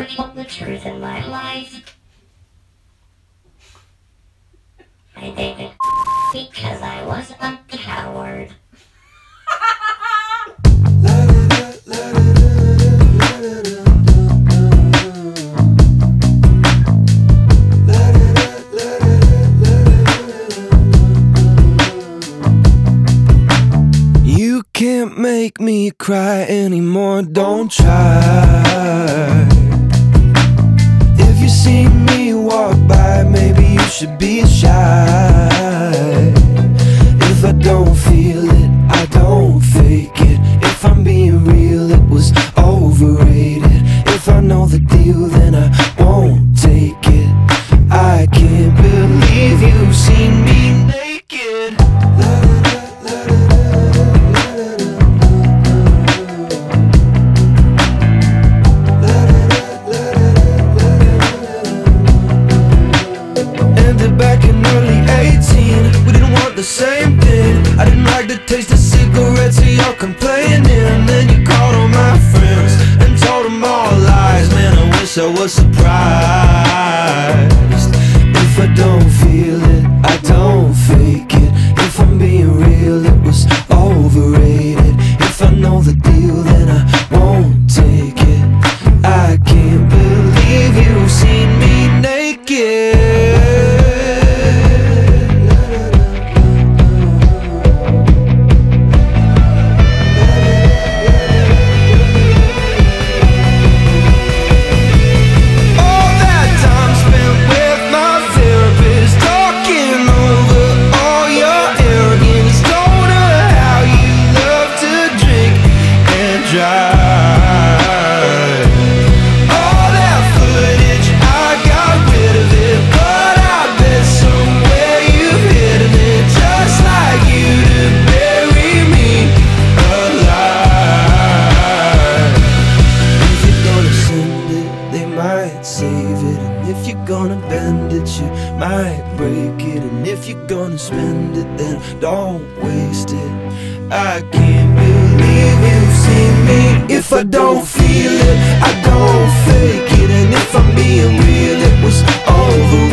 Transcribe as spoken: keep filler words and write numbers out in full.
told the truth in my life. I dated because I was a coward. You can't make me cry anymore, don't try. If you see me walk by, maybe you should be shy. If I don't feel it, I don't fake it. If I'm being real, it was overrated. If I know the deal, then I won't take it. I can't believe you've seen me naked. Ended back in early eighteen. We didn't want the same thing. I didn't like the taste of cigarettes, so y'all complaining. Then you called all my friends and told them all lies. Man, I wish I was surprised. If I don't feel it, I don't fake it. If I'm being real, it was overrated. If I know the deal, then I won't take it. I can't believe you've seen me naked. Save it, and if you're gonna bend it, you might break it. And if you're gonna spend it, then don't waste it. I can't believe you've seen me. If I don't feel it, I don't fake it. And if I'm being real, it was over.